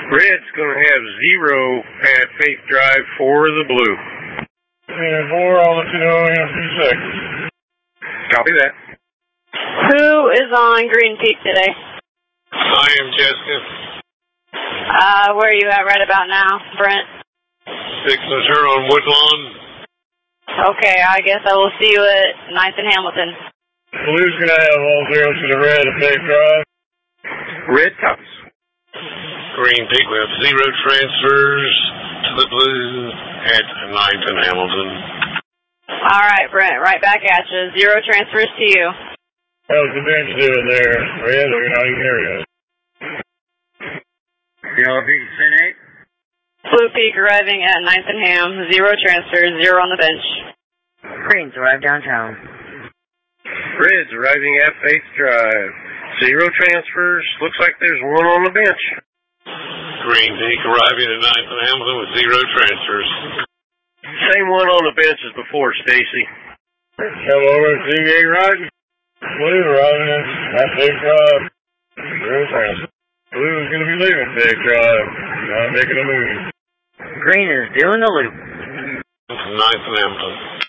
Red's going to have 0 at Faith Drive for the blue. And 4, I'll let you know in a few seconds. Copy that. Who is on Green Peak today? I am Jessica. Where are you at right about now, Brent? Signature on Woodlawn. Okay, I guess I will see you at 9th and Hamilton. Blue's going to have all 0 to the red at Faith Drive. Red copies. Green Peak, we have 0 transfers to the blue at 9th and Hamilton. All right, Brent, right back at you. 0 transfers to you. How's the bench doing there, Red? We're not even here yet. Yellow Peak, St. 8. Blue Peak arriving at 9th and Ham. 0 transfers, 0 on the bench. Greens arrive downtown. Red's arriving at Faith Drive. 0 transfers. Looks like there's 1 on the bench. Green Peak arriving at 9th and Hamilton with 0 transfers. Same 1 on the bench as before, Stacy. Come over and see Gay Riding. Blue arriving at Faith Drive. 0 transfers. Blue is going to be leaving Faith Drive. Not making a move. Green is doing the loop. 9th and Hamilton.